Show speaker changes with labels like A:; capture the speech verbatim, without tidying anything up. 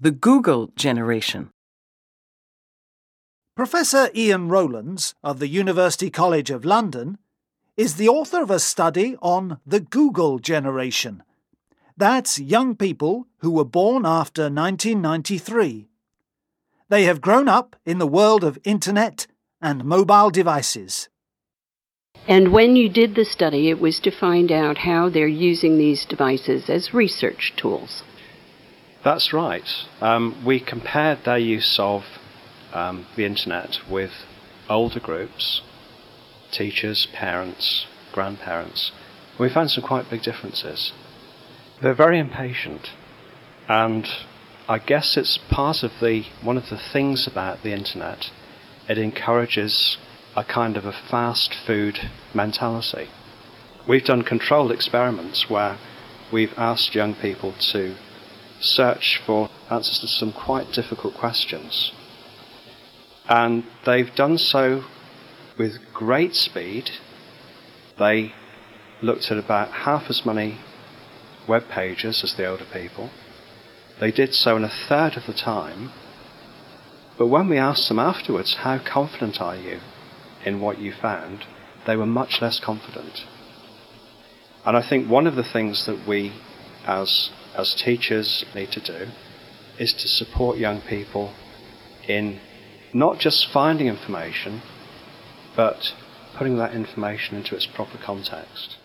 A: the Google generation.
B: Professor Ian Rowlands of the University College of London is the author of a study on the Google generation. That's young people who were born after nineteen ninety-three. They have grown up in the world of internet and mobile devices.
C: And when you did the study, it was to find out how they're using these devices as research tools.
D: That's right. Um, we compared their use of um, the internet with older groups, teachers, parents, grandparents. We found some quite big differences. They're very impatient, and I guess it's part of the one of the things about the internet. It encourages a kind of a fast food mentality. We've done controlled experiments where we've asked young people to search for answers to some quite difficult questions, and they've done so with great speed. They looked at about half as many web pages as the older people. They did so in a third of the time, but when we asked them afterwards, how confident are you in what you found, they were much less confident. And I think one of the things that we as as teachers need to do is to support young people in not just finding information, but putting that information into its proper context.